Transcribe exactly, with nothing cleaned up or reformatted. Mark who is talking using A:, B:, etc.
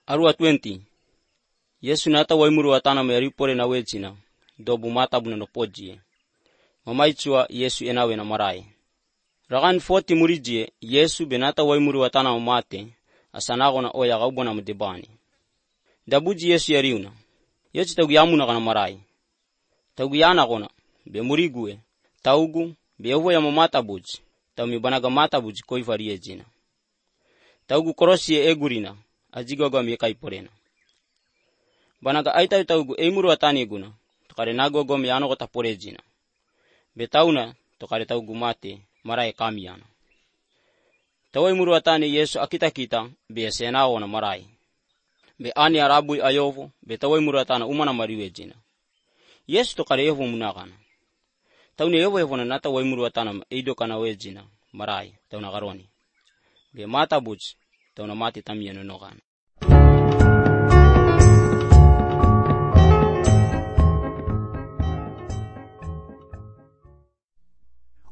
A: Arua twenty. Yesu nata waimuru watana meripore na wejina, dobu mata buna no pojie. Mamaichua Yesu enawe na marai. Ragan forty murijie, Yesu benata waimuru watana umate, asanago na oya gaubona mdebani. Dabuji Yesu yariuna. Yesu tagu yamuna kana marai. Tagu yana kona, be murigue, taugu, be ovo ya mamata buji, tau mibanaga mata buji koi farie jina. Taugu korosie egurina, ajigoga mieka iporena. Banaga aita taugu eimuru watani guna, tokare nagogo miano kota pore jina. Betauna, tokare taugu mate, marai kamiana. Tawa imuru watani Yesu akita kita, be senao na marai. Be ani arabui ayovo, be tawa imuru watana umana mariwe jina. Yesu tokare yevo munakana. Tauni yevo yevo na nata wa imuru watana eido kana we jina, marai, tauna garoni. Be mata buji, tauna mati tamiya nonokana.